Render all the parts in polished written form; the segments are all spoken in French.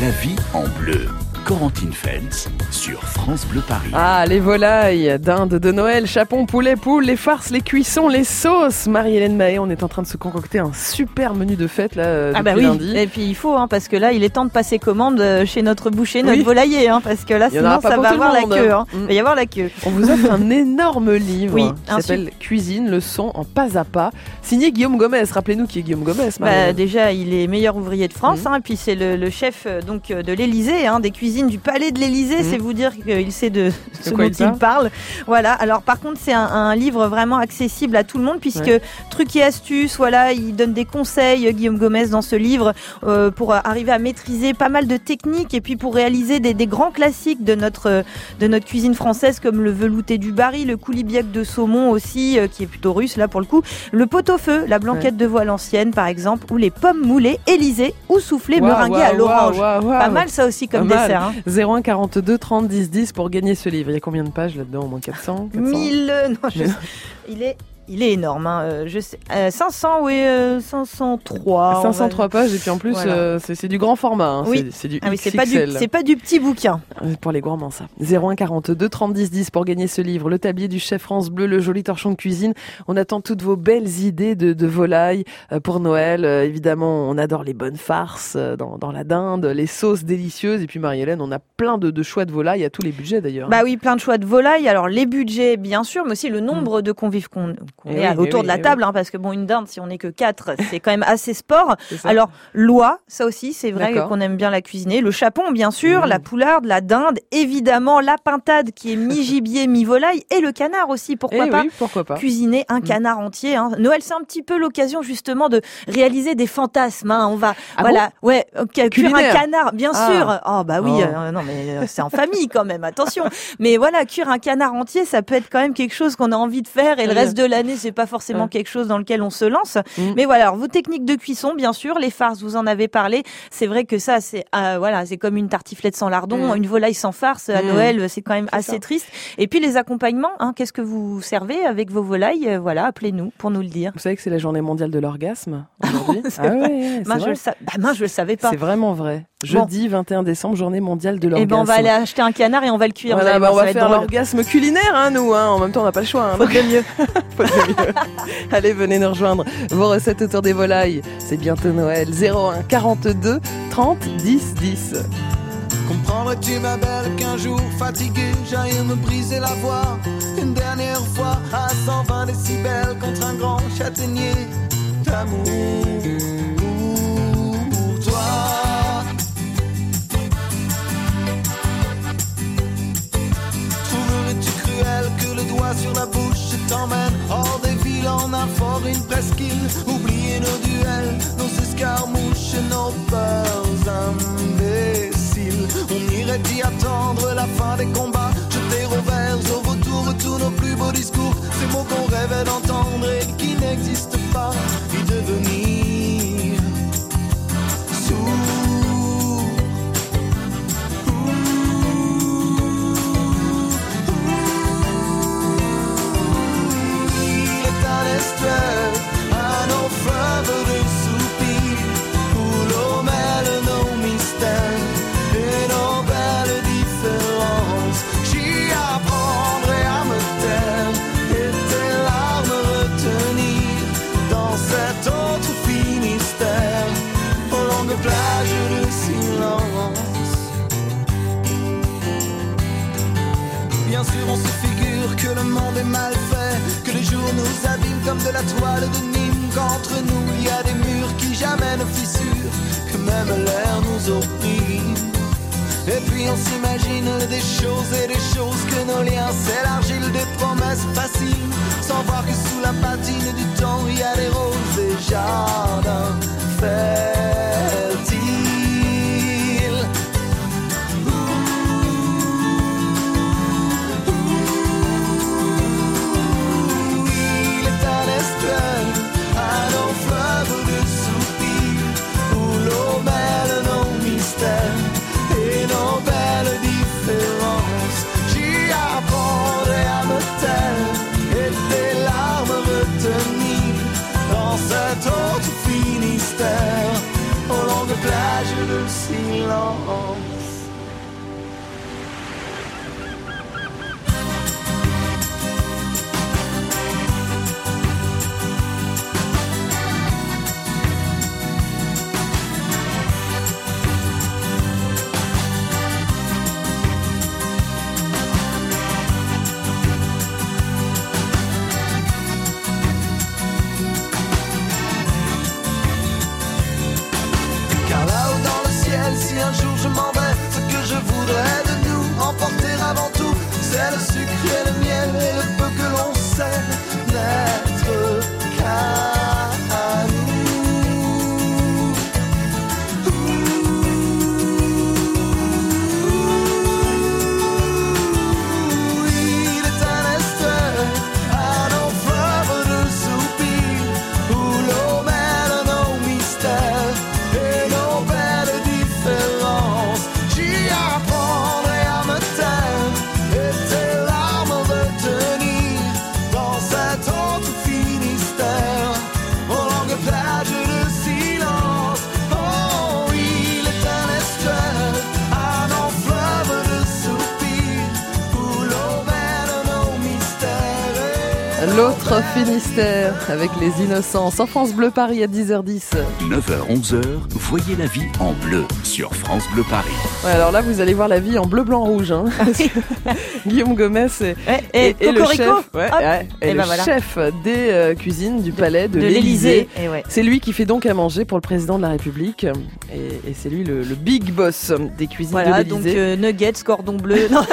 La vie en bleu. Corentine Feltz sur France Bleu Paris. Ah, les volailles, dinde de Noël, chapon, poulet, poule, les farces, les cuissons, les sauces. Marie-Hélène Mahé, on est en train de se concocter un super menu de fête là depuis lundi. Et puis il faut, parce que là, il est temps de passer commande chez notre boucher, notre volailler, parce que là, sinon, ça va avoir la queue. Il va y avoir la queue. On vous offre un énorme livre qui s'appelle Cuisine, leçon en pas à pas, signé Guillaume Gomez. Rappelez-nous qui est Guillaume Gomez, Marie-Hélène. Déjà, il est meilleur ouvrier de France, et puis c'est le chef donc de l'Élysée, des cuisines du palais de l'Élysée, c'est vous dire qu'il sait de ce dont il parle. Voilà. Alors par contre, c'est un livre vraiment accessible à tout le monde puisque trucs et astuces, il donne des conseils, Guillaume Gomez, dans ce livre pour arriver à maîtriser pas mal de techniques et puis pour réaliser des grands classiques de notre cuisine française comme le velouté du Bari, le coulibiac de saumon aussi, qui est plutôt russe là pour le coup, le pot-au-feu, la blanquette de voile ancienne par exemple, ou les pommes moulées Élysée ou soufflées meringuées à l'orange. Pas mal ça aussi comme dessert. 01 42 30 10 10 pour gagner ce livre. Il y a combien de pages là-dedans? Au moins 400 1000, il est énorme, je sais, 500, 503. 503 pages et puis en plus c'est du grand format, c'est du XXL. C'est pas du petit bouquin. Pour les gourmands ça. 01 42 30 10 10 pour gagner ce livre, le tablier du chef France Bleu, le joli torchon de cuisine. On attend toutes vos belles idées de volailles pour Noël. Évidemment, on adore les bonnes farces dans la dinde, les sauces délicieuses et puis Marie-Hélène, on a plein de choix de volailles à tous les budgets d'ailleurs. Bah oui, plein de choix de volailles. Alors les budgets bien sûr, mais aussi le nombre de convives qu'on est autour de la table, parce que une dinde, si on n'est que 4, c'est quand même assez sport. Alors, l'oie, ça aussi, c'est vrai qu'on aime bien la cuisiner. Le chapon, bien sûr, la poularde, la dinde, évidemment, la pintade qui est mi-gibier, mi-volaille, et le canard aussi, pourquoi pas cuisiner un canard entier. Noël, c'est un petit peu l'occasion, justement, de réaliser des fantasmes. On va, cuire un canard, bien sûr. Non, mais c'est en famille, quand même, attention. Mais voilà, cuire un canard entier, ça peut être quand même quelque chose qu'on a envie de faire, et le reste de l'année, c'est pas forcément quelque chose dans lequel on se lance. Mais voilà, alors, vos techniques de cuisson, bien sûr, les farces, vous en avez parlé. C'est vrai que ça, c'est comme une tartiflette sans lardon, une volaille sans farce à Noël, c'est quand même assez triste. Et puis les accompagnements, qu'est-ce que vous servez avec vos volailles? Appelez-nous pour nous le dire. Vous savez que c'est la journée mondiale de l'orgasme aujourd'hui? Je le savais pas. C'est vraiment vrai. Jeudi 21 décembre, journée mondiale de l'orgasme. On va aller acheter un canard et on va le cuire. On va faire l'orgasme culinaire, nous. En même temps, on n'a pas le choix. Faut de mieux. Allez, venez nous rejoindre. Vos recettes autour des volailles. C'est bientôt Noël. 01 42 30 10 10. Comprendrais-tu, ma belle, qu'un jour fatigué, j'aille me briser la voix une dernière fois à 120 décibels contre un grand châtaignier d'amour pour toi. Trouverais-tu cruel que le doigt sur la bouche t'emmène hors des villes en un fort, une presqu'île? Oublier nos duels, nos escarmouches, nos peurs imbéciles. On irait y attendre la fin des combats, jeter au vert, au vautour, tous nos plus beaux discours, ces mots qu'on rêvait d'entendre et qui n'existent pas, y devenir sourds. Il est un estuaire, à nos fleuves de soupirs, où l'eau mêle nos mystères et nos belles différences. J'y apprendrai à me taire et tes larmes retenir dans cet autre Finistère, aux longues plages de silence. Bien sûr, on se figure que le monde est mal fait, que les jours nous abîment comme de la toile de Nîmes, qu'entre nous il y a des murs qui jamais ne fissurent, que même l'air nous opprime. Et puis on s'imagine des choses et des choses, que nos liens s'élargissent, des promesses faciles, sans voir que sous la patine du temps il y a des roses et jardins fertiles. Il est un estuaire, à nos fleuves de soupirs, où l'eau mêle nos mystères et nos belles différences. J'y apprendrai à me taire et tes larmes retenir dans cet autre Finistère, silence. Si un jour je m'en vais, ce que je voudrais de nous emporter avant tout, c'est le sucre et le miel et le peu que l'on sait n'être qu'à nous. Il est un estuaire à nos fleuves de soupirs où l'eau mêle nos mystères et nos belles différences. J'y apprendrai à me taire et tes larmes retenir dans cette haute Finistère, aux longues plages de silence. Oh, il est un estuaire à nos fleuves de soupirs où l'eau mêle nos mystères. L'autre Finistère avec les Innocents. En France Bleu Paris à 10h10. 9h-11h, voyez la vie en bleu sur France Bleu Paris. Ouais, alors là, vous allez voir la vie en bleu, blanc, rouge. Hein. Guillaume Gomez et le chef, voilà. chef des cuisines du palais de l'Élysée. Ouais. C'est lui qui fait donc à manger pour le président de la République. Et c'est lui le big boss des cuisines de l'Élysée. Donc nuggets, cordon bleu. Non.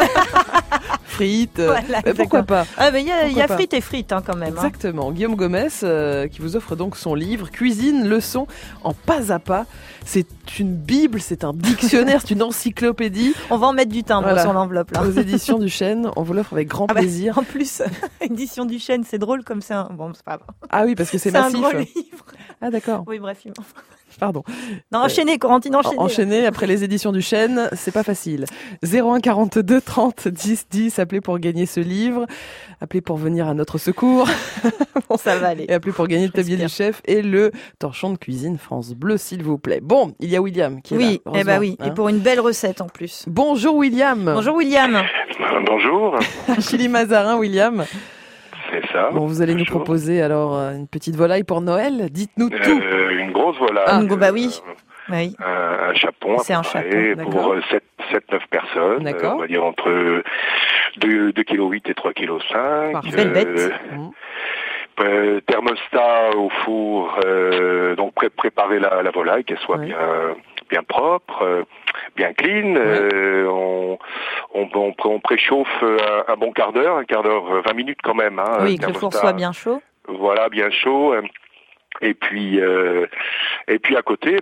Frites, Voilà, pourquoi pas. Ah, mais il y a frites et frites quand même. Exactement. Guillaume Gomez qui vous offre donc son livre Cuisine, leçon en pas à pas. C'est une bible, c'est un dictionnaire, c'est une encyclopédie. On va en mettre du timbre sur l'enveloppe là. Aux éditions du Chêne, on vous l'offre avec grand plaisir. En plus, édition du Chêne, c'est drôle comme ça. Bon, c'est pas grave. Ah oui, parce que c'est massif. C'est un gros livre. Ah d'accord. Oui, bref. Pardon. Non, enchaînez, Corentine, enchaînez. Enchaîner après les éditions du Chêne, c'est pas facile. 01 42 30 10 10, appelez pour gagner ce livre, appelez pour venir à notre secours. Bon, ça va aller. Et appelez pour gagner le tablier du chef et le torchon de cuisine France Bleu, s'il vous plaît. Bon, il y a William qui est là. Oui, et pour une belle recette en plus. Bonjour William. Bonjour William. Bonjour. Chili Mazarin, William. C'est ça. Bon, vous allez nous proposer alors une petite volaille pour Noël. Dites-nous tout. Une grosse volaille. Ah, bah oui. Oui. Un chapon. C'est un chapon, pour 7-9 personnes. D'accord. On va dire entre 2,8 kg et 3,5 kg. Belle bête. Thermostat au four. Donc préparer la volaille, qu'elle soit bien propre, bien clean. On préchauffe un bon quart d'heure, 20 minutes quand même. Hein, oui, que le four soit bien chaud. Voilà, bien chaud. Et puis à côté,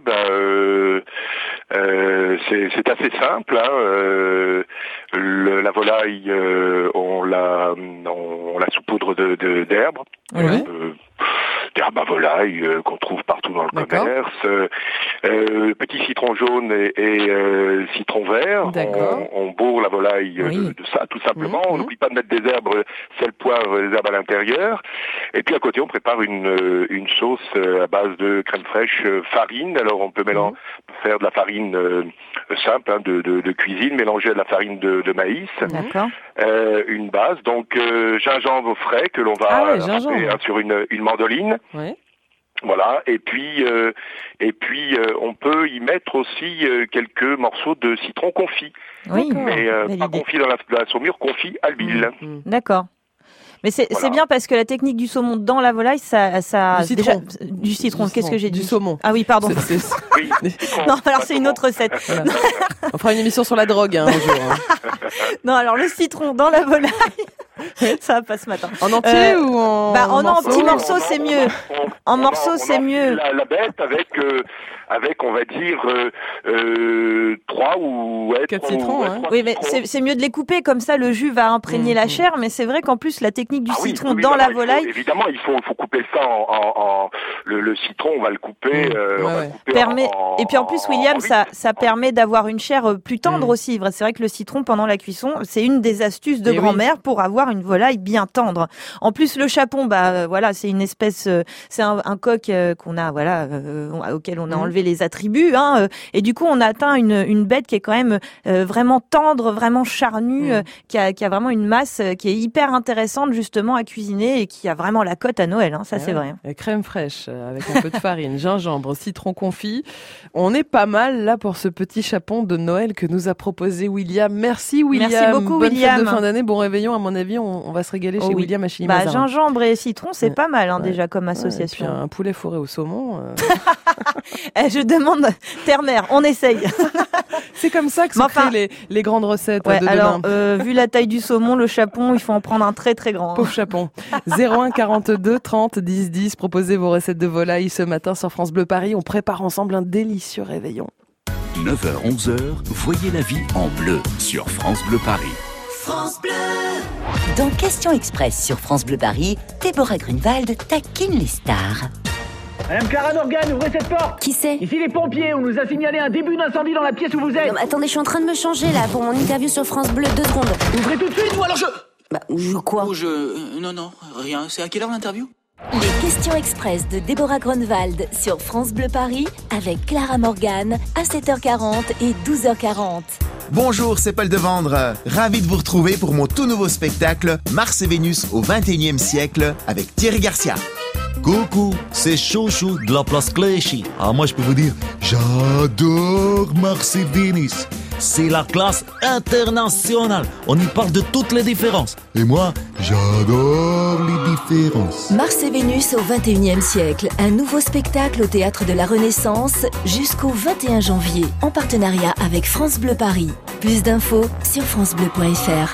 c'est assez simple. Hein, la volaille, on la saupoudre d'herbe. Oui. D'herbe à volaille qu'on trouve partout dans le commerce. Petit citron jaune et citron vert. On bourre la volaille de ça, tout simplement. On n'oublie pas de mettre des herbes, sel, poivre, des herbes à l'intérieur. Et puis à côté, on prépare une sauce à base de crème fraîche, farine. Alors on peut faire de la farine simple de cuisine, mélangée à de la farine de maïs. D'accord. Une base, donc gingembre frais que l'on va râper sur une mandoline. Ouais. Voilà, et puis on peut y mettre aussi quelques morceaux de citron confit. Oui, mais pas confit dans la saumure, confit à l'huile. D'accord. Mais c'est bien parce que la technique du saumon dans la volaille, ça du citron. Qu'est-ce que j'ai dit? Du saumon. Ah oui, pardon. Oui, non, alors c'est une autre recette. Voilà. On fera une émission sur la drogue un jour. Non, alors le citron dans la volaille, ça va pas ce matin. En entier ou en petits morceaux, c'est mieux. En morceaux, c'est mieux. La bête avec on va dire 3 ou 4 citrons. Oui, mais c'est mieux de les couper comme ça, le jus va imprégner la chair. Mais c'est vrai qu'en plus la technique du citron dans la volaille. Évidemment, il faut couper ça le citron, on va le couper. Et puis en plus, William, ça permet d'avoir une chair plus tendre aussi. C'est vrai que le citron pendant la cuisson, c'est une des astuces de grand-mère pour avoir avoir une volaille bien tendre. En plus, le chapon, voilà, c'est une espèce, c'est un coq qu'on a, voilà, auquel on a enlevé les attributs, hein, et du coup, on a atteint une bête qui est quand même vraiment tendre, vraiment charnue, qui a vraiment une masse qui est hyper intéressante justement à cuisiner et qui a vraiment la cote à Noël, hein, ça c'est vrai. Et crème fraîche avec un peu de farine, gingembre, citron confit. On est pas mal là pour ce petit chapon de Noël que nous a proposé William. Merci William. Merci beaucoup Bonne William. Fête de fin d'année, bon réveillon. À mon avis, on va se régaler chez William à Chilly-Mazarin. Gingembre et citron, c'est pas mal déjà comme association. Et puis un poulet fourré au saumon. Je demande terre-mère, on essaye. C'est comme ça que sont créées les grandes recettes de alors, demain. Vu la taille du saumon, le chapon, il faut en prendre un très très grand. Pauvre chapon. 01 42 30 10 10. Proposez vos recettes de volaille ce matin sur France Bleu Paris. On prépare ensemble un délicieux réveillon. 9h, 11h, voyez la vie en bleu sur France Bleu Paris. France Bleu. Dans Question Express sur France Bleu Paris, Déborah Grunewald taquine les stars. Madame Clara Morgan, ouvrez cette porte. Qui c'est? Ici les pompiers, on nous a signalé un début d'incendie dans la pièce où vous êtes. Non, mais attendez, je suis en train de me changer là pour mon interview sur France Bleu, 2 secondes. Ouvrez tout de suite ou alors je... Quoi? Non, rien. C'est à quelle heure l'interview? Les Questions Express de Déborah Grunewald sur France Bleu Paris avec Clara Morgan à 7h40 et 12h40. Bonjour, c'est Paul Devendre. Ravi de vous retrouver pour mon tout nouveau spectacle Mars et Vénus au 21e siècle avec Thierry Garcia. Coucou, c'est Chouchou de la place Clichy. Ah, moi je peux vous dire, j'adore Mars et Vénus. C'est la classe internationale. On y parle de toutes les différences. Et moi, j'adore les différences. Mars et Vénus au 21e siècle. Un nouveau spectacle au Théâtre de la Renaissance jusqu'au 21 janvier. En partenariat avec France Bleu Paris. Plus d'infos sur francebleu.fr.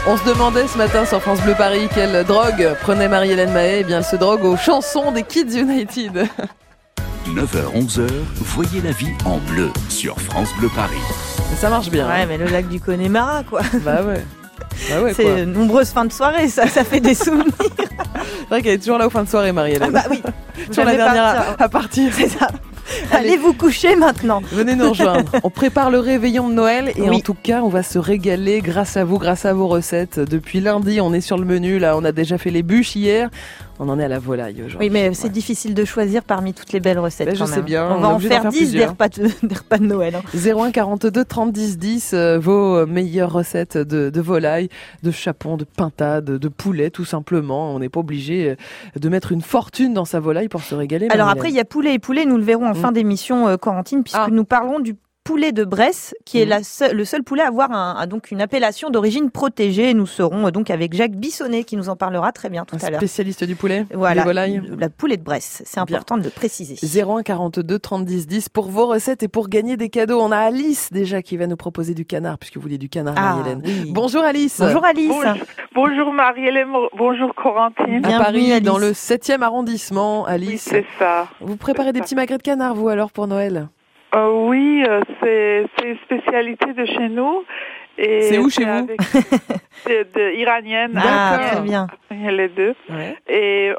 On se demandait ce matin sur France Bleu Paris quelle drogue prenait Marie-Hélène Mahé. Eh bien, elle se drogue aux chansons des Kids United. 9h-11h, voyez la vie en bleu sur France Bleu Paris. Ça marche bien. Ouais, mais le lac du Connemara, quoi. Bah ouais. Bah ouais, c'est nombreuses fins de soirée, ça fait des souvenirs. C'est vrai qu'elle est toujours là aux fins de soirée, Marie-Hélène. Ah bah oui. Toujours la dernière à partir. C'est ça. Allez vous coucher maintenant. Venez nous rejoindre. On prépare le réveillon de Noël et en tout cas, on va se régaler grâce à vous, grâce à vos recettes. Depuis lundi, on est sur le menu. Là, on a déjà fait les bûches hier. On en est à la volaille aujourd'hui. Oui, mais c'est difficile de choisir parmi toutes les belles recettes. Je sais bien. On va en faire 10 des repas de Noël. 01 42 30 10 10, vos meilleures recettes de volaille, de chapon, de pintade, de poulet, tout simplement. On n'est pas obligé de mettre une fortune dans sa volaille pour se régaler. Alors après, il y a poulet et poulet. Nous le verrons en fin d'émission, Corentine, puisque nous parlons du poulet de Bresse, qui est le seul poulet à avoir donc une appellation d'origine protégée. Nous serons donc avec Jacques Bissonnet qui nous en parlera très bien tout à l'heure. Spécialiste du poulet, voilà, des volailles. La poulet de Bresse, c'est important de le préciser. 01 42 30 10 10 pour vos recettes et pour gagner des cadeaux. On a Alice déjà qui va nous proposer du canard, puisque vous vouliez du canard, Marie-Hélène. Oui. Bonjour Alice. Bonjour Alice. Bonjour Marie-Hélène, bonjour Corentine. À Paris, Alice. Dans le 7e arrondissement, Alice. Oui, c'est ça. Vous préparez des petits magrets de canard, vous, alors, pour Noël? Oui, c'est une spécialité de chez nous. Et c'est où chez vous? Iranienne. Très bien. Les deux. Ouais. Et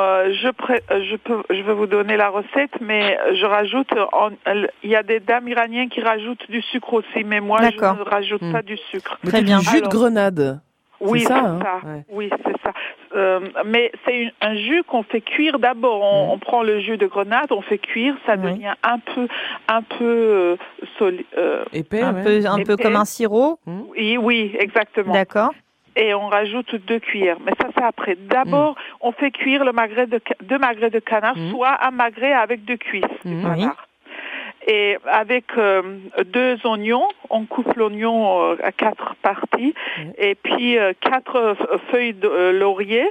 je vais vous donner la recette, mais je rajoute. Il y a des dames iraniennes qui rajoutent du sucre aussi, mais moi je ne rajoute pas du sucre. Très bien. Du jus de grenade. Oui, c'est ça. Ouais. Oui, c'est ça. Mais c'est un jus qu'on fait cuire d'abord. On prend le jus de grenade, on fait cuire, ça devient un peu épais, un peu comme un sirop. Oui, exactement. D'accord. Et on rajoute 2 cuillères. Mais ça, c'est après. D'abord, on fait cuire le magret deux magrets de canard, soit un magret avec 2 cuisses de canard. Et avec 2 oignons, on coupe l'oignon à 4 parties, et puis 4 feuilles de laurier.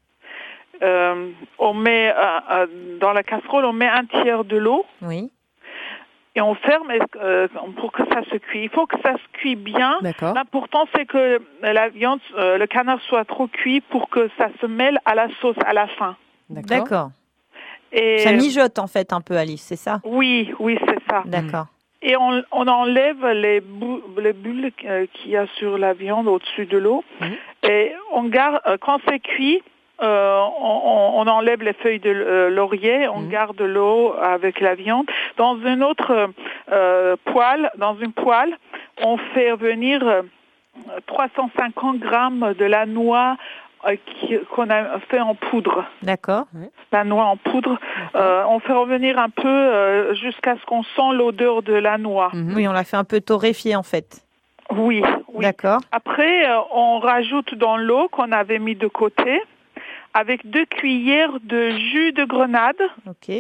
On met dans la casserole, on met 1/3 de l'eau. Oui. Et on ferme pour que ça se cuise. Il faut que ça se cuise bien. D'accord. L'important, c'est que la viande, le canard soit trop cuit pour que ça se mêle à la sauce à la fin. D'accord. Et ça mijote en fait un peu, Alice, c'est ça? Oui, c'est ça. D'accord. Et on enlève les bulles qu'il y a sur la viande au-dessus de l'eau. Et on garde, quand c'est cuit, on enlève les feuilles de laurier, on garde l'eau avec la viande. Dans une autre poêle, on fait venir 350 grammes de la noix qu'on a fait en poudre. D'accord. La noix en poudre. On fait revenir un peu jusqu'à ce qu'on sent l'odeur de la noix. Oui, on l'a fait un peu torréfier en fait. Oui. D'accord. Après, on rajoute dans l'eau qu'on avait mis de côté avec 2 cuillères de jus de grenade. Ok.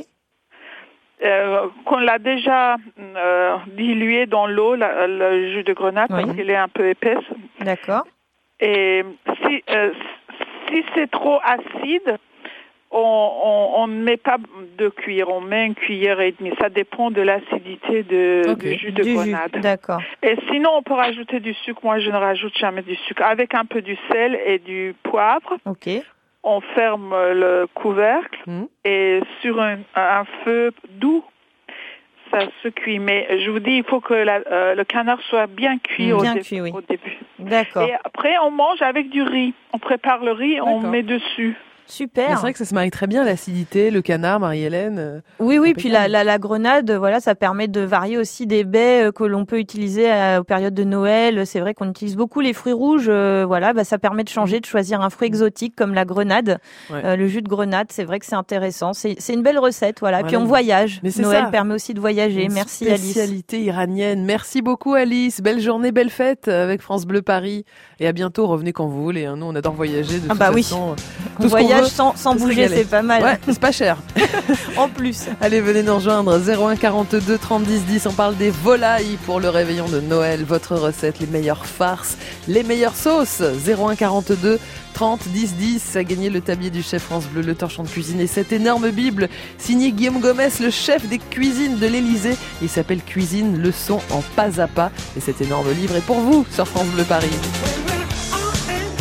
Qu'on l'a déjà dilué dans l'eau, le jus de grenade, parce qu'il est un peu épaisse. D'accord. Et si c'est trop acide, on ne met pas 2 cuillères, on met 1 cuillère et demie. Ça dépend de l'acidité du jus de grenade. D'accord. Et sinon, on peut rajouter du sucre. Moi, je ne rajoute jamais du sucre. Avec un peu du sel et du poivre. Ok. On ferme le couvercle et sur un feu doux, ça se cuit. Mais je vous dis, il faut que le canard soit bien cuit au début. D'accord. Et après, on mange avec du riz. On prépare le riz, on met dessus. Super. C'est vrai que ça se marie très bien, l'acidité, le canard, Marie-Hélène. Oui, puis la grenade, voilà, ça permet de varier aussi des baies que l'on peut utiliser aux périodes de Noël. C'est vrai qu'on utilise beaucoup les fruits rouges, ça permet de changer, de choisir un fruit exotique comme la grenade. Le jus de grenade, c'est vrai que c'est intéressant. C'est une belle recette, voilà. Puis on voyage. Noël permet aussi de voyager. Merci Alice. Spécialité iranienne. Merci beaucoup Alice. Belle journée, belle fête avec France Bleu Paris. Et à bientôt, revenez quand vous voulez. Nous, on adore voyager de toute façon. On voyage sans bouger, c'est pas mal. Ouais, c'est pas cher. En plus. Allez, venez nous rejoindre. 01 42 30 10 10. On parle des volailles pour le réveillon de Noël. Votre recette, les meilleures farces, les meilleures sauces. 01 42 30 10 10. À gagner le tablier du chef France Bleu, le torchon de cuisine et cette énorme Bible signée Guillaume Gomez, le chef des cuisines de l'Élysée. Il s'appelle Cuisine, leçon en pas à pas. Et cet énorme livre est pour vous sur France Bleu Paris.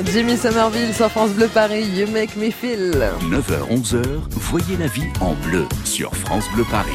Jimmy Somerville sur France Bleu Paris, You Make Me Feel. 9h-11h, voyez la vie en bleu sur France Bleu Paris.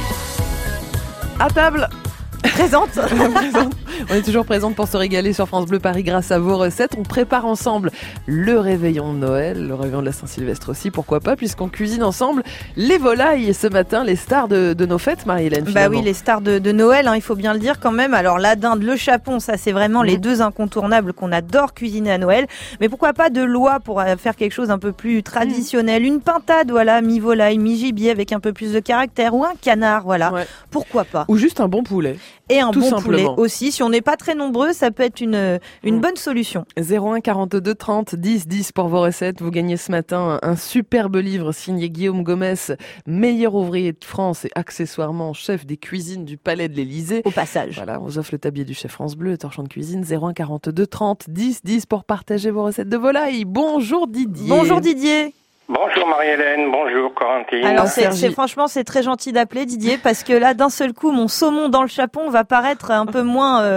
À table. Présente. On est toujours présente pour se régaler sur France Bleu Paris grâce à vos recettes. On prépare ensemble le réveillon de Noël, le réveillon de la Saint-Sylvestre aussi, pourquoi pas, puisqu'on cuisine ensemble les volailles ce matin, les stars de nos fêtes, Marie-Hélène. Bah oui, les stars de Noël, il faut bien le dire quand même. Alors la dinde, le chapon, ça c'est vraiment les deux incontournables qu'on adore cuisiner à Noël. Mais pourquoi pas de l'oie pour faire quelque chose un peu plus traditionnel, une pintade, voilà, mi-volaille, mi-gibier avec un peu plus de caractère, ou un canard, voilà. Ouais. Pourquoi pas. Ou juste un bon poulet. Et un bon poulet aussi. Si on n'est pas très nombreux, ça peut être une bonne solution. 01 42 30 10 10 pour vos recettes. Vous gagnez ce matin un superbe livre signé Guillaume Gomez, meilleur ouvrier de France et accessoirement chef des cuisines du Palais de l'Élysée. Au passage. Voilà, on vous offre le tablier du chef France Bleu, torchon de cuisine. 01 42 30 10 10 pour partager vos recettes de volaille. Bonjour Didier. Bonjour Didier. Bonjour Marie-Hélène, bonjour Corentine. Alors franchement c'est très gentil d'appeler Didier parce que là d'un seul coup mon saumon dans le chapon va paraître un peu moins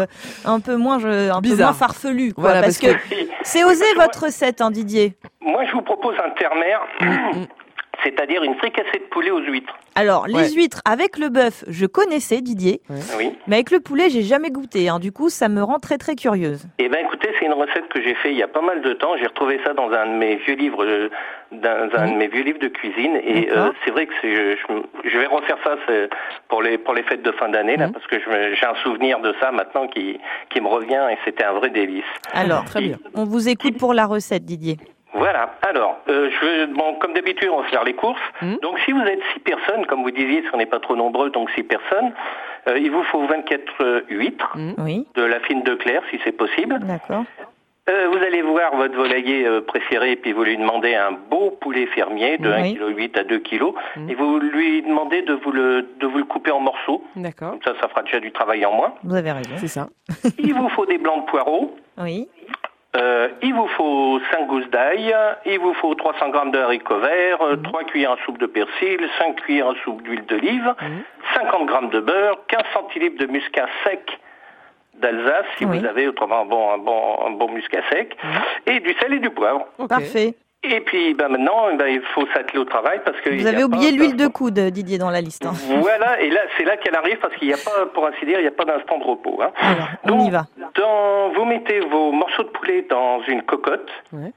farfelu quoi, voilà, parce que c'est osé votre recette Didier. Moi je vous propose un ternaire. C'est-à-dire une fricassée de poulet aux huîtres. Alors, les huîtres avec le bœuf, je connaissais, Didier. Oui. Mais avec le poulet, j'ai jamais goûté. Du coup, ça me rend très, très curieuse. Eh ben, écoutez, c'est une recette que j'ai fait il y a pas mal de temps. J'ai retrouvé ça dans un de mes vieux livres, de mes vieux livres de cuisine. Et c'est vrai que je vais refaire ça pour les fêtes de fin d'année, là, parce que j'ai un souvenir de ça maintenant qui me revient et c'était un vrai délice. Alors, très bien. On vous écoute pour la recette, Didier. Voilà. Alors, comme d'habitude, on va faire les courses. Donc, si vous êtes 6 personnes, comme vous disiez, si on n'est pas trop nombreux, donc 6 personnes, il vous faut 24 huîtres, de la fine de Claire, si c'est possible. D'accord. Vous allez voir votre volailler préféré, et puis vous lui demandez un beau poulet fermier de 1,8 kg à 2 kg, et vous lui demandez de vous le couper en morceaux. D'accord. Comme ça fera déjà du travail en moins. Vous avez raison. C'est ça. Il vous faut des blancs de poireaux. Oui. Il vous faut 5 gousses d'ail, il vous faut 300 g de haricots verts, 3 cuillères à soupe de persil, 5 cuillères à soupe d'huile d'olive, 50 g de beurre, 15 centilitres de muscat sec d'Alsace, si vous avez autrement un bon muscat sec, et du sel et du poivre. Okay. Parfait. Et puis maintenant, il faut s'atteler au travail parce que... Vous avez oublié l'huile de coude, Didier, dans la liste. Voilà, et là, c'est là qu'elle arrive parce qu'il n'y a pas, pour ainsi dire, il n'y a pas d'instant de repos. Alors, on y va. Vous mettez vos morceaux de poulet dans une cocotte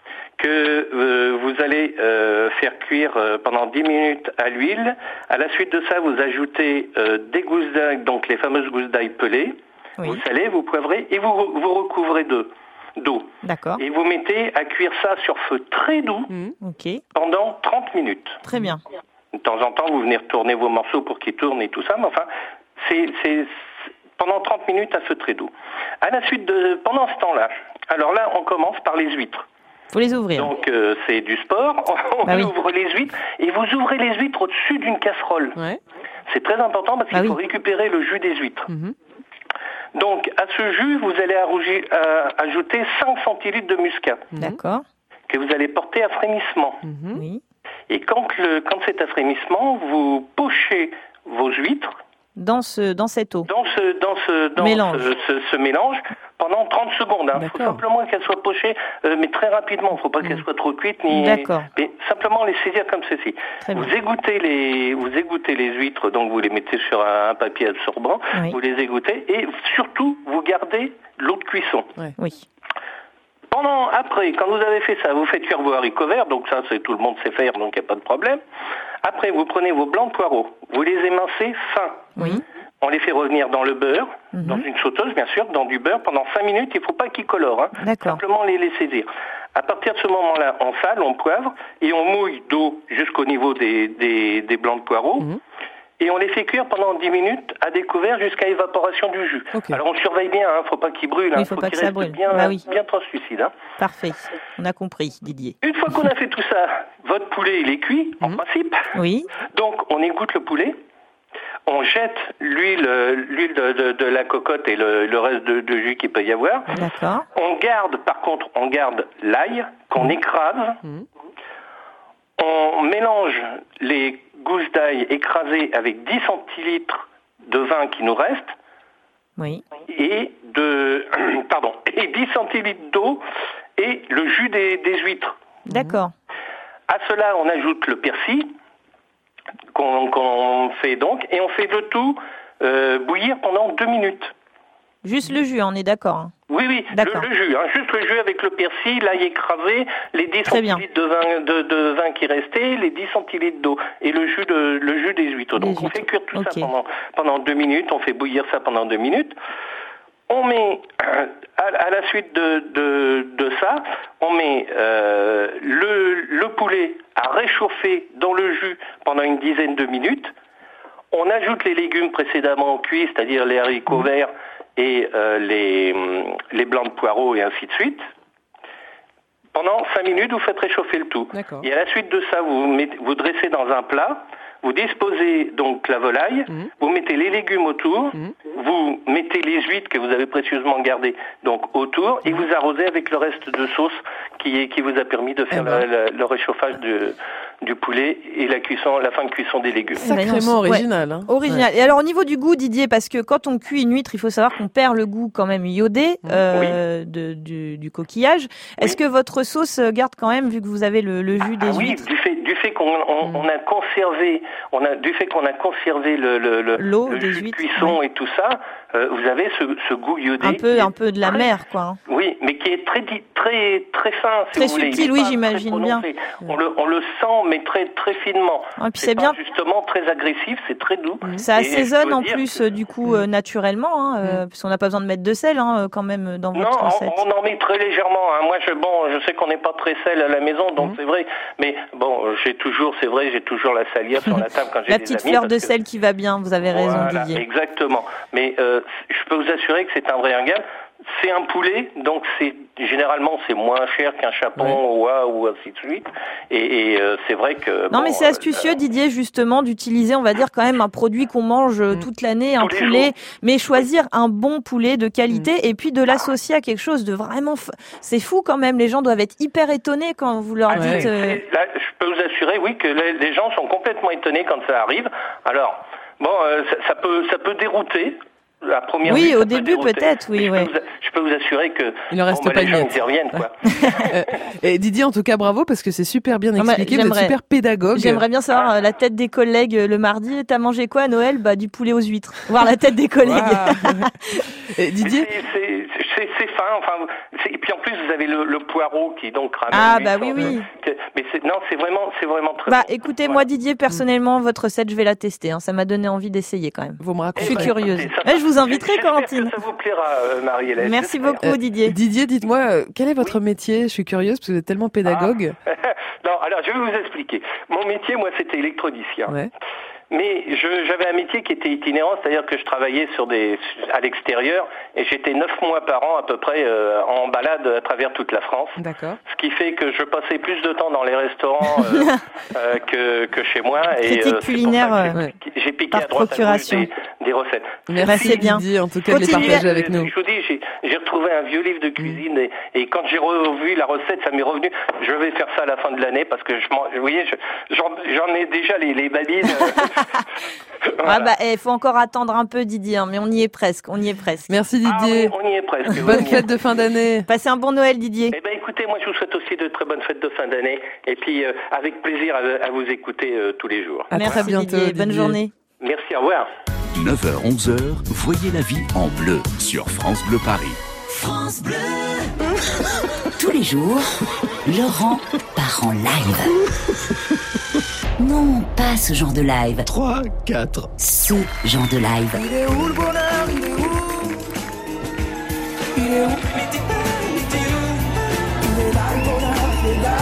que vous allez faire cuire pendant 10 minutes à l'huile. À la suite de ça, vous ajoutez des gousses d'ail, donc les fameuses gousses d'ail pelées. Vous salez, vous poivrez et vous recouvrez d'eau. D'accord. Et vous mettez à cuire ça sur feu très doux pendant 30 minutes. Très bien. De temps en temps, vous venez retourner vos morceaux pour qu'ils tournent et tout ça, mais enfin, c'est pendant 30 minutes à feu très doux. À la suite pendant ce temps-là, alors là, on commence par les huîtres. Faut les ouvrir. Donc, c'est du sport. On ouvre les huîtres et vous ouvrez les huîtres au-dessus d'une casserole. Ouais. C'est très important parce qu'il faut récupérer le jus des huîtres. Donc, à ce jus, vous allez ajouter 5 centilitres de muscat. D'accord. Que vous allez porter à frémissement. Oui. Et quand c'est à frémissement, vous pochez vos huîtres dans cette eau. Dans ce mélange pendant 30 secondes. Il faut simplement qu'elles soient pochées, mais très rapidement. Il ne faut pas qu'elles soient trop cuites. Mais simplement les saisir comme ceci. Vous égouttez les huîtres, donc vous les mettez sur un papier absorbant, vous les égouttez et surtout vous gardez l'eau de cuisson. Oui. Après, quand vous avez fait ça, vous faites cuire vos haricots verts, donc ça, tout le monde sait faire, donc il n'y a pas de problème. Après, vous prenez vos blancs de poireaux, vous les émincez fins. Oui. On les fait revenir dans le beurre, dans une sauteuse, bien sûr, dans du beurre, pendant 5 minutes, il ne faut pas qu'ils colorent, simplement les saisir. À partir de ce moment-là, on sale, on poivre, et on mouille d'eau jusqu'au niveau des blancs de poireaux. Et on les fait cuire pendant 10 minutes à découvert jusqu'à évaporation du jus. Alors on surveille bien, faut pas qu'il brûle, faut pas qu'il ça reste brûle. bien translucide. Parfait, on a compris, Didier. Une fois qu'on a fait tout ça, votre poulet il est cuit, en principe. Oui. Donc on égoutte le poulet, on jette l'huile de la cocotte et le reste de jus qu'il peut y avoir. D'accord. On garde l'ail qu'on écrase. On mélange les gousses d'ail écrasées avec 10 centilitres de vin qui nous reste. Oui. Et 10 centilitres d'eau. et le jus des huîtres. D'accord. À cela, on ajoute le persil qu'on fait donc, et on fait le tout bouillir pendant 2 minutes. Juste le jus, on est d'accord, hein. Oui, le jus, juste le jus avec le persil, l'ail écrasé, les 10 centilitres de vin qui restaient, les 10 centilitres d'eau et le jus des huîtres. Donc on fait cuire tout ça pendant 2 minutes, on fait bouillir ça pendant 2 minutes. On met, à la suite de ça, on met le poulet à réchauffer dans le jus pendant une dizaine de minutes. On ajoute les légumes précédemment cuits, c'est-à-dire les haricots verts et les blancs de poireaux et ainsi de suite. Pendant 5 minutes, vous faites réchauffer le tout. D'accord. Et à la suite de ça, vous dressez dans un plat, vous disposez donc la volaille, vous mettez les légumes autour, vous mettez les huîtres que vous avez précieusement gardées donc autour, et vous arrosez avec le reste de sauce qui vous a permis de faire le réchauffage du poulet et la fin de cuisson des légumes. Sacrément original. Hein. Original. Ouais. Et alors au niveau du goût, Didier, parce que quand on cuit une huître, il faut savoir qu'on perd le goût quand même iodé du coquillage. Est-ce que votre sauce garde quand même, vu que vous avez le jus des huîtres? Du fait qu'on a conservé, l'eau des huîtres, cuisson et tout ça, vous avez ce goût iodé. Un peu de la mer, quoi. Oui, mais qui est très fin, si très vous voulez. Subtil, oui, j'imagine bien. On le sent, mais très finement. Et puis c'est bien. Justement très agressif, c'est très doux. Ça assaisonne en plus, du coup, naturellement, parce qu'on n'a pas besoin de mettre de sel, quand même, dans votre recette. Non, on en met très légèrement. Moi, je sais qu'on n'est pas très sel à la maison, donc c'est vrai. Mais bon, j'ai toujours la salière sur la table quand j'ai des amis. La petite fleur de sel qui va bien, vous avez raison, Didier. Exactement. Mais je peux vous assurer que c'est un vrai régal. C'est un poulet, donc généralement c'est moins cher qu'un chapon ou ainsi de suite. Et c'est vrai que... Non, mais c'est astucieux, Didier, justement, d'utiliser, on va dire, quand même un produit qu'on mange toute l'année, un poulet, mais choisir un bon poulet de qualité et puis de l'associer à quelque chose de vraiment... C'est fou quand même, les gens doivent être hyper étonés quand vous leur dites... Là, je peux vous assurer, oui, que les gens sont complètement étonnés quand ça arrive. Alors, bon, ça peut dérouter. Oui, au début peut-être, oui. Je peux vous assurer que il en reste pas les gens y reviennent, quoi. Et Didier, en tout cas, bravo parce que c'est super bien expliqué, vous êtes super pédagogue. J'aimerais bien savoir la tête des collègues le mardi. T'as mangé quoi à Noël? Du poulet aux huîtres. Voir la tête des collègues. Et Didier, c'est fin. Enfin, et puis en plus vous avez le poireau qui donc ramène. Oui. Mais c'est vraiment très. Bon. Écoutez, moi Didier, personnellement, votre recette, je vais la tester. Ça m'a donné envie d'essayer quand même. Vous me racontez. Je suis curieuse. Je vous inviterai, Corentine. Ça vous plaira, Marie-Hélène. Merci beaucoup, Didier. Didier, dites-moi, quel est votre métier? Je suis curieuse parce que vous êtes tellement pédagogue. Non, alors je vais vous expliquer. Mon métier, moi, c'était électronicien. Ouais. Mais j'avais un métier qui était itinérant, c'est-à-dire que je travaillais à l'extérieur et j'étais 9 mois par an à peu près en balade à travers toute la France. D'accord. Ce qui fait que je passais plus de temps dans les restaurants que chez moi. Critique culinaire, j'ai piqué à droite à gauche des recettes. Merci bien. Didier, en tout cas, de les partager avec nous. Je vous dis, j'ai retrouvé un vieux livre de cuisine et quand j'ai revu la recette, ça m'est revenu. Je vais faire ça à la fin de l'année parce que vous voyez, j'en ai déjà les babines. Voilà. Il faut encore attendre un peu, Didier, mais on y est presque. Merci Didier. On y est presque. Bonne fête de fin d'année. Passez un bon Noël, Didier. Écoutez, moi je vous souhaite aussi de très bonnes fêtes de fin d'année et puis avec plaisir à vous écouter tous les jours. À très bientôt, Didier. Bonne journée. Merci, au revoir. 9h, 11h, voyez la vie en bleu sur France Bleu Paris. France Bleu. Tous les jours, Laurent part en live. Non, pas ce genre de live. 3, 4. Ce genre de live. Il est où le bonheur? Il est où? Il est où? Il est là, le bonheur, il est là.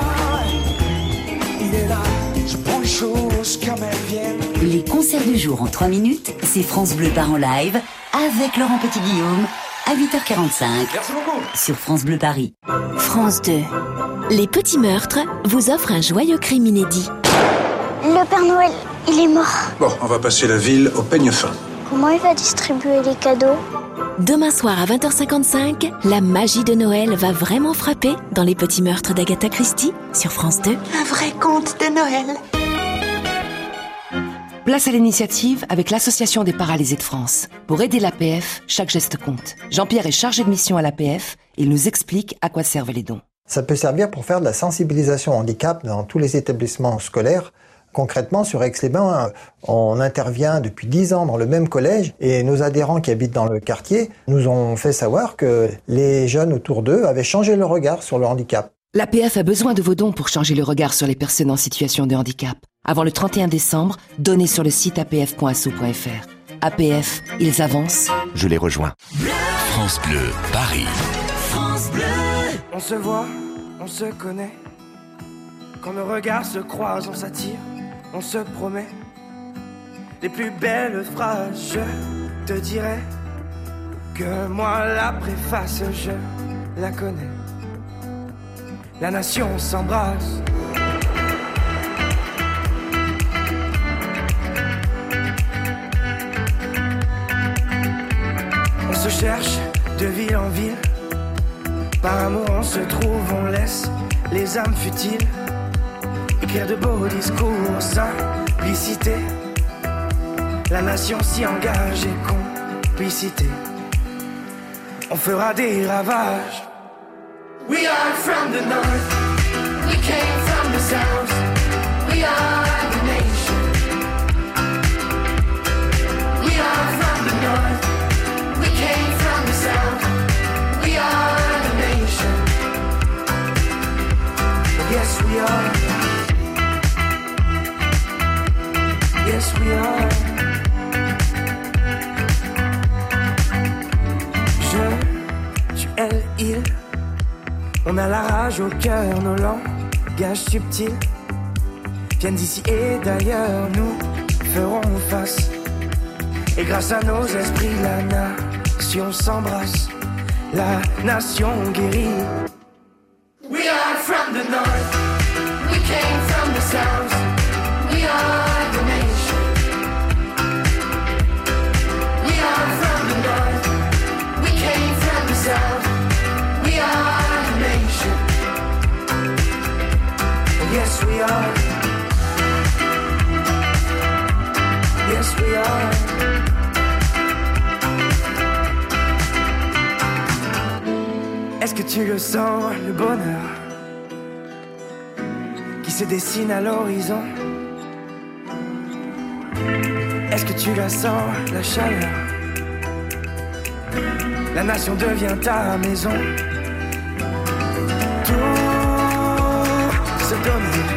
Il est là. Je prends les choses comme elles viennent. Les concerts du jour en 3 minutes, c'est France Bleu part en live avec Laurent Petit-Guillaume à 8h45. Merci beaucoup. Sur France Bleu Paris. France 2. Les Petits Meurtres vous offrent un joyeux crime inédit. Le Père Noël, il est mort. Bon, on va passer la ville au peigne fin. Comment il va distribuer les cadeaux? Demain soir à 20h55, la magie de Noël va vraiment frapper dans Les Petits Meurtres d'Agatha Christie sur France 2. Un vrai conte de Noël. Place à l'initiative avec l'Association des paralysés de France. Pour aider l'APF, chaque geste compte. Jean-Pierre est chargé de mission à l'APF. Il nous explique à quoi servent les dons. Ça peut servir pour faire de la sensibilisation au handicap dans tous les établissements scolaires. Concrètement, sur Aix-les-Bains, on intervient depuis 10 ans dans le même collège et nos adhérents qui habitent dans le quartier nous ont fait savoir que les jeunes autour d'eux avaient changé leur regard sur le handicap. L'APF a besoin de vos dons pour changer le regard sur les personnes en situation de handicap. Avant le 31 décembre, donnez sur le site apf.asso.fr. APF, ils avancent. Je les rejoins. France Bleu, Paris. France Bleu. On se voit, on se connaît. Quand nos regards se croisent, on s'attire, on se promet. Les plus belles phrases, je te dirai que moi la préface, je la connais. La nation s'embrasse. On se cherche de ville en ville. Par amour on se trouve, on laisse les âmes futiles écrire de beaux discours, simplicité. La nation s'y engage et complicité. On fera des ravages. We are from the north, we came from the south, we are the nation. We are from the north, we came from the south, we are the nation. Yes we are, yes we are. Je, tu, elle, il. On a la rage au cœur, nos langages subtils viennent d'ici et d'ailleurs, nous ferons face. Et grâce à nos esprits, la nation s'embrasse, la nation guérit. We are from the north, we came from the south, we are the nation. We are from the north, we came from the south, we are. Yes we are. Yes we are. Est-ce que tu le sens, le bonheur qui se dessine à l'horizon? Est-ce que tu la sens, la chaleur? La nation devient ta maison. Se donner,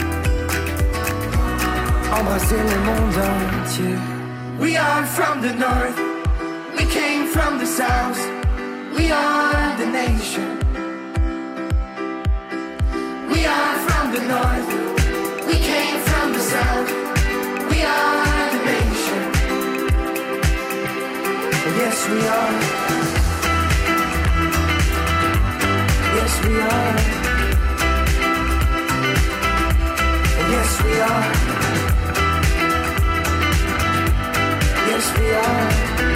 embrasser le monde entier. We are from the north, we came from the south, we are the nation. We are from the north, we came from the south, we are the nation. Yes we are. Yes we are. Yes we are. Yes we are.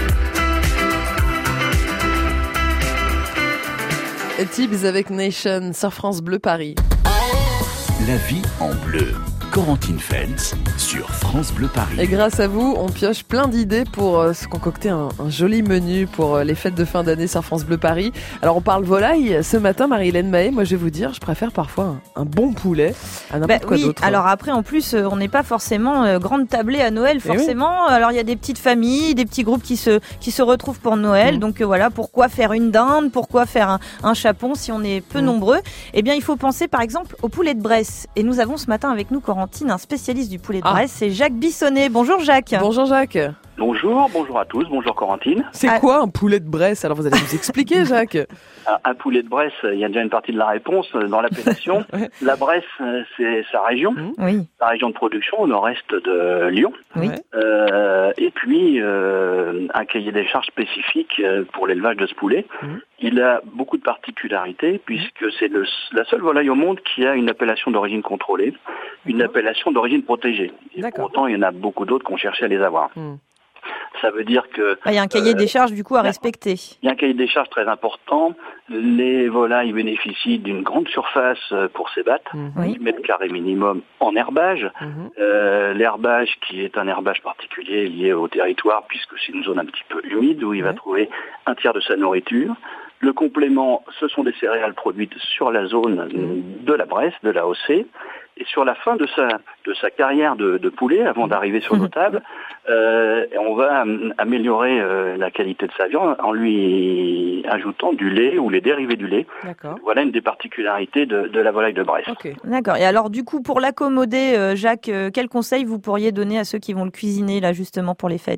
Et Tibbs avec Nation sur France Bleu Paris. La vie en bleu. Corentine Feltz sur France Bleu Paris. Et grâce à vous, on pioche plein d'idées pour se concocter un joli menu pour les fêtes de fin d'année sur France Bleu Paris. Alors on parle volaille. Ce matin, Marie-Hélène Mahé, moi je vais vous dire, je préfère parfois un bon poulet à n'importe quoi d'autre. Alors après, en plus, on n'est pas forcément grande tablée à Noël, forcément. Oui. Alors il y a des petites familles, des petits groupes qui se retrouvent pour Noël. Donc voilà, pourquoi faire une dinde? Pourquoi faire un chapon si on est peu nombreux? Eh bien, il faut penser par exemple au poulet de Bresse. Et nous avons ce matin avec nous un spécialiste du poulet de Bresse, c'est Jacques Bissonnet. Bonjour Jacques. Bonjour Jacques. Bonjour à tous, bonjour Corentine. C'est quoi un poulet de Bresse? Alors vous allez nous expliquer Jacques. Un poulet de Bresse, il y a déjà une partie de la réponse dans l'appellation. Ouais. La Bresse, c'est sa région, sa région de production au nord-est de Lyon. Oui. Et puis un cahier des charges spécifique pour l'élevage de ce poulet. Il a beaucoup de particularités puisque c'est la seule volaille au monde qui a une appellation d'origine contrôlée, une appellation d'origine protégée. Et pourtant, il y en a beaucoup d'autres qui ont cherché à les avoir. Ça veut dire que... Il y a un cahier des charges du coup à respecter. Il y a un cahier des charges très important. Les volailles bénéficient d'une grande surface pour s'ébattre, 10 mètres carrés minimum en herbage. L'herbage qui est un herbage particulier lié au territoire puisque c'est une zone un petit peu humide où il va trouver un tiers de sa nourriture. Le complément, ce sont des céréales produites sur la zone de la Bresse, de la l'AOC. Et sur la fin de sa carrière de poulet, avant d'arriver sur nos tables, on va améliorer la qualité de sa viande en lui ajoutant du lait ou les dérivés du lait. D'accord. Voilà une des particularités de la volaille de Bresse. Okay. D'accord. Et alors du coup, pour l'accommoder, Jacques, quel conseil vous pourriez donner à ceux qui vont le cuisiner là justement pour les fêtes ?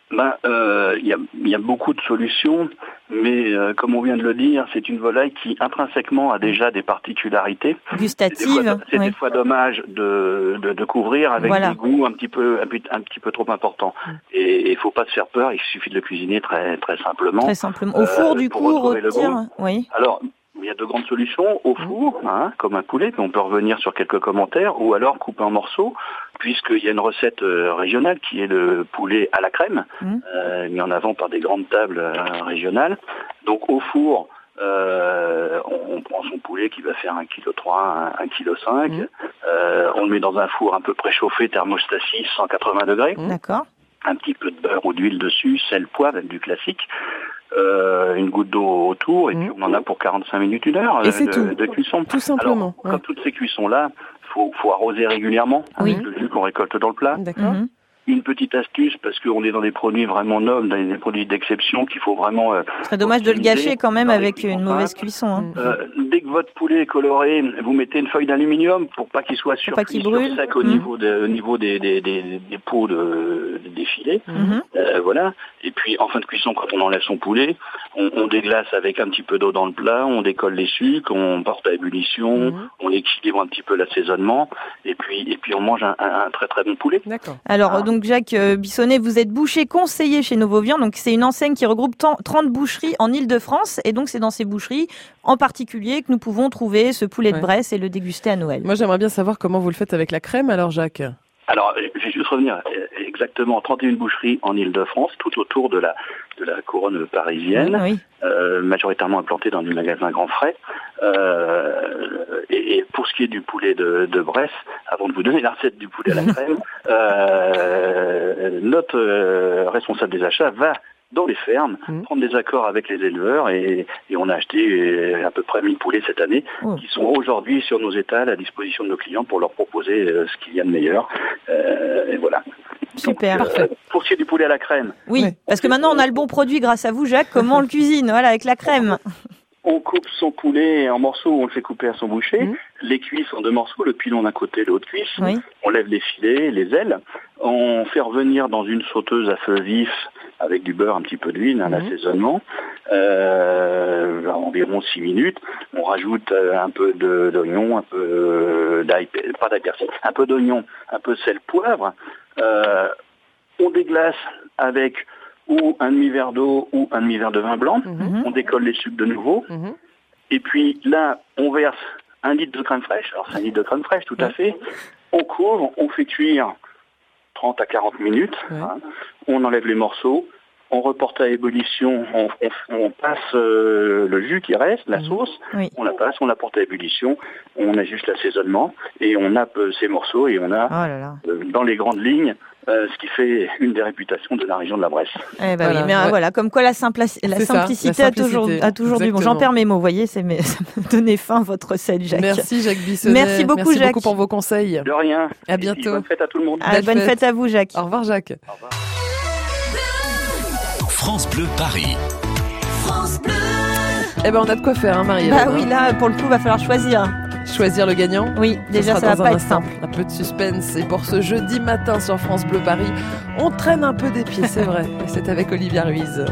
Il y a beaucoup de solutions, mais comme on vient de le dire, c'est une volaille qui intrinsèquement a déjà des particularités gustatives. C'est des fois dommage de couvrir avec des goûts un petit peu trop importants. Et il faut pas se faire peur, il suffit de le cuisiner très très simplement. Très simplement. Au four du coup, rôtir. Oui. Alors, il y a de grandes solutions au four, comme un poulet, mais on peut revenir sur quelques commentaires, ou alors couper en morceaux, puisqu'il y a une recette régionale qui est le poulet à la crème, mis en avant par des grandes tables régionales. Donc au four, on prend son poulet qui va faire 1,3 kg, 1,5 kg. On le met dans un four un peu préchauffé, thermostat 6, 180 degrés. D'accord. Un petit peu de beurre ou d'huile dessus, sel, poivre, du classique. Une goutte d'eau autour et puis on en a pour 45 minutes, 1 heure de cuisson. Tout simplement. Alors, comme toutes ces cuissons-là, faut arroser régulièrement avec le jus qu'on récolte dans le plat. D'accord. Une petite astuce, parce qu'on est dans des produits vraiment nobles, dans des produits d'exception qu'il faut vraiment... Ce serait dommage de le gâcher quand même avec une mauvaise cuisson. Dès que votre poulet est coloré, vous mettez une feuille d'aluminium pour pas qu'il soit sur sec au niveau des pots des filets. Voilà. Et puis en fin de cuisson, quand on enlève son poulet, on déglace avec un petit peu d'eau dans le plat, on décolle les sucres, on porte à ébullition, on équilibre un petit peu l'assaisonnement, et puis on mange un très très bon poulet. D'accord. Alors donc Jacques Bissonnet, vous êtes boucher conseiller chez Nouveau Viand, donc c'est une enseigne qui regroupe 30 boucheries en Ile-de-France, et donc c'est dans ces boucheries en particulier que nous pouvons trouver ce poulet de Bresse et le déguster à Noël. Moi j'aimerais bien savoir comment vous le faites avec la crème alors Jacques. Alors, je vais juste revenir exactement 31 boucheries en Ile-de-France, tout autour de la couronne parisienne, majoritairement implantées dans du magasin Grand Frais. Et pour ce qui est du poulet de Bresse, avant de vous donner la recette du poulet à la crème, notre responsable des achats va dans les fermes, prendre des accords avec les éleveurs et on a acheté à peu près 1000 poulets cette année qui sont aujourd'hui sur nos étals à disposition de nos clients pour leur proposer ce qu'il y a de meilleur. Et voilà. Super, donc, parfait. Pour ce qui est du poulet à la crème. Oui, parce que maintenant on a le bon produit grâce à vous Jacques, comment on le cuisine, voilà, avec la crème. On coupe son poulet en morceaux, on le fait couper à son boucher. Les cuisses en 2 morceaux, le pilon d'un côté, l'autre cuisse. On lève les filets, les ailes. On fait revenir dans une sauteuse à feu vif avec du beurre, un petit peu d'huile, un assaisonnement, environ 6 minutes. On rajoute un peu d'oignon, un peu d'ail, pas d'ail persil, un peu d'oignon, un peu de sel, poivre. On déglace avec ou un demi-verre d'eau ou un demi-verre de vin blanc. On décolle les sucres de nouveau. Et puis là, on verse 1 litre de crème fraîche. Alors c'est 1 litre de crème fraîche, tout à fait. On couvre, on fait cuire 30 à 40 minutes. On enlève les morceaux. On reporte à ébullition, on passe le jus qui reste, la sauce, on la passe, on la porte à ébullition, on ajuste l'assaisonnement et on nappe ces morceaux et on a dans les grandes lignes ce qui fait une des réputations de la région de la Bresse. Voilà, comme quoi la simplicité a toujours du bon. J'en perds mes mots, vous voyez, ça me donnait faim votre recette, Jacques. Merci Jacques Bissonnet. Merci beaucoup Jacques. Merci beaucoup pour vos conseils. De rien. À bientôt. Et bonne fête à tout le monde. Bonne fête à vous Jacques. Au revoir Jacques. Au revoir. France Bleu Paris. France Bleu. Eh ben on a de quoi faire, Marie. Oui, là pour le coup va falloir choisir. Choisir le gagnant. Oui, déjà ça va pas être simple. Un peu de suspense et pour ce jeudi matin sur France Bleu Paris, on traîne un peu des pieds, c'est vrai. Et c'est avec Olivia Ruiz.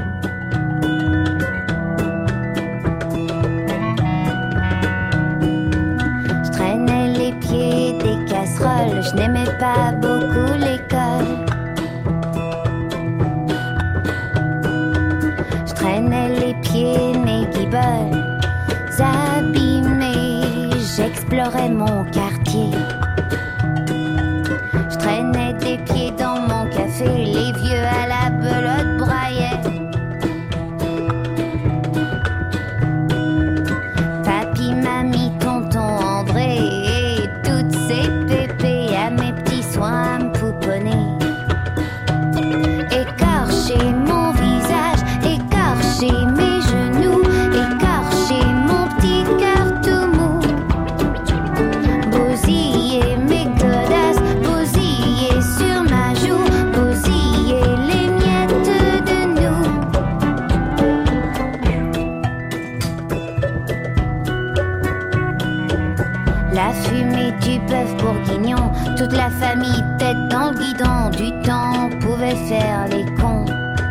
Je traînais les pieds des casseroles, je n'aimais pas beaucoup l'école. Je traînais les pieds, mes guibolles abîmés, j'explorais mon quartier. Je traînais des pieds dans mon café, les vieux à la La fumée du bœuf bourguignon, toute la famille tête dans le guidon. Du temps pouvait faire les cons.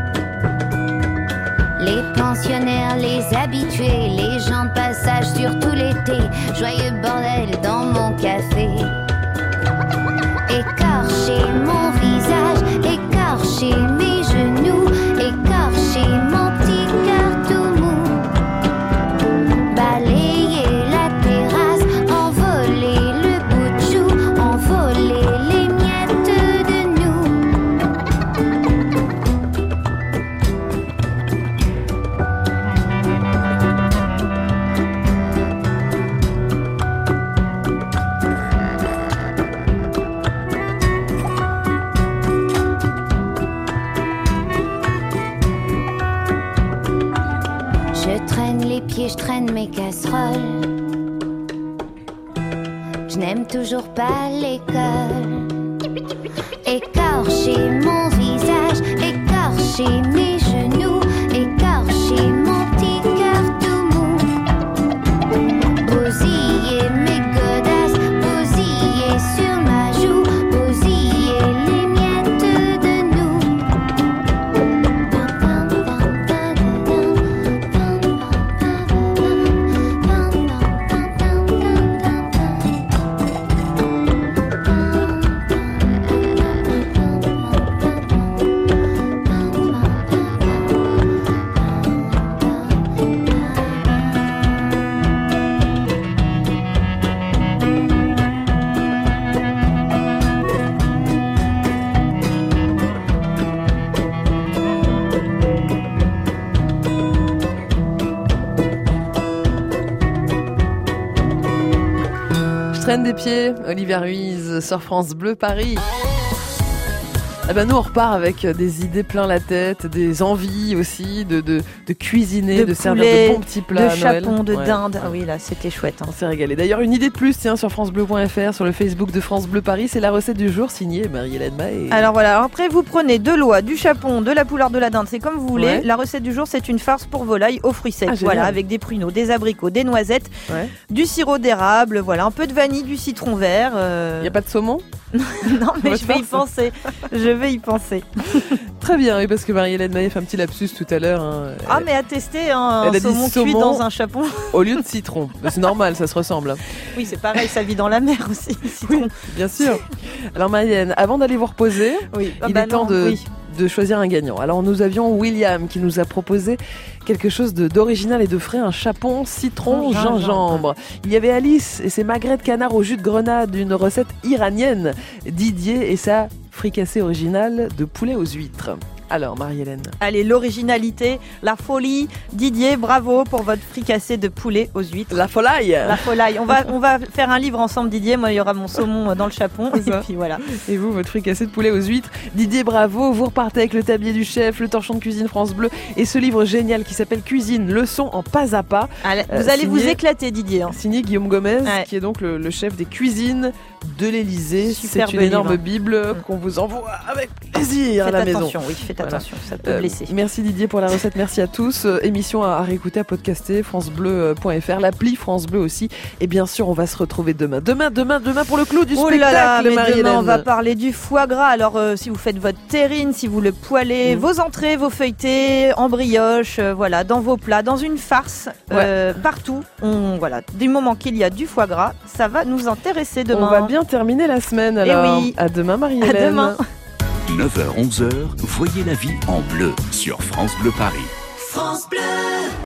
Les pensionnaires, les habitués, les gens de passage surtout l'été. Joyeux bordel dans mon café. Écorcher mon visage, écorcher mes genoux, écorcher mon petit cœur tout mou. Balayer la terrasse, envoler le bout de chou, envoler les miettes de nous. Je traîne les pieds, je traîne mes casseroles. Je n'aime toujours pas l'école. Écorcher mon visage, écorcher mes genoux, écorcher mon petit cœur tout mou. Bousiller mes godasses, bousiller sur ma joue, bousiller les miettes de nous. Traîne des pieds, Olivia Ruiz sur France Bleu Paris. Eh ben nous on repart avec des idées plein la tête, des envies aussi de cuisiner, de servir de bons petits plats à Noël. De chapon, de dinde. Ah oui, là c'était chouette. On s'est régalé. D'ailleurs une idée de plus, tiens, sur francebleu.fr, sur le Facebook de France Bleu Paris, c'est la recette du jour signée Marie-Hélène Mahé. Alors voilà, alors après vous prenez de l'oie, du chapon, de la poularde, de la dinde, c'est comme vous voulez. Ouais. La recette du jour c'est une farce pour volaille aux fruits secs. Voilà, avec des pruneaux, des abricots, des noisettes, du sirop d'érable, voilà, un peu de vanille, du citron vert. Il n'y a pas de saumon? Non mais je vais y penser. Je vais y penser. Très bien, oui, parce que Marie-Hélène Mahé fait un petit lapsus tout à l'heure. Hein. Ah mais à tester un saumon cuit dans un chapon. Au lieu de citron. C'est normal, ça se ressemble. Oui, c'est pareil, ça vit dans la mer aussi, le citron. Oui, bien sûr. Alors Marie-Hélène, avant d'aller vous reposer, il est temps de choisir un gagnant. Alors nous avions William qui nous a proposé quelque chose d'original et de frais, un chapon citron gingembre. Il y avait Alice et ses magrets de canard au jus de grenade, une recette iranienne. Didier et sa fricassée originale de poulet aux huîtres. Alors, Marie-Hélène. Allez, l'originalité, la folie. Didier, bravo pour votre fricassée de poulet aux huîtres. La folaille. La folaille. On va faire un livre ensemble, Didier. Moi, il y aura mon saumon dans le chapon. Et puis voilà. Et vous, votre fricassée de poulet aux huîtres. Didier, bravo. Vous repartez avec le tablier du chef, le torchon de cuisine France Bleu et ce livre génial qui s'appelle Cuisine, leçon en pas à pas. Vous allez vous éclater, Didier. Signé Guillaume Gomez, qui est donc le chef des cuisines de l'Élysée. C'est une énorme bible qu'on vous envoie avec plaisir à la maison. Faites attention, ça peut blesser. Merci Didier pour la recette, merci à tous. Émission à réécouter, à podcaster, francebleu.fr, l'appli France Bleu aussi. Et bien sûr, on va se retrouver demain. Demain pour le clou du spectacle, Marie-Hélène. Demain, on va parler du foie gras. Alors, si vous faites votre terrine, si vous le poêlez, vos entrées, vos feuilletés, en brioche, voilà, dans vos plats, dans une farce, partout. Du moment qu'il y a du foie gras, ça va nous intéresser demain. On va bien terminer la semaine alors. À demain, Marie-Hélène. À demain. 9h-11h, voyez la vie en bleu sur France Bleu Paris. France Bleu.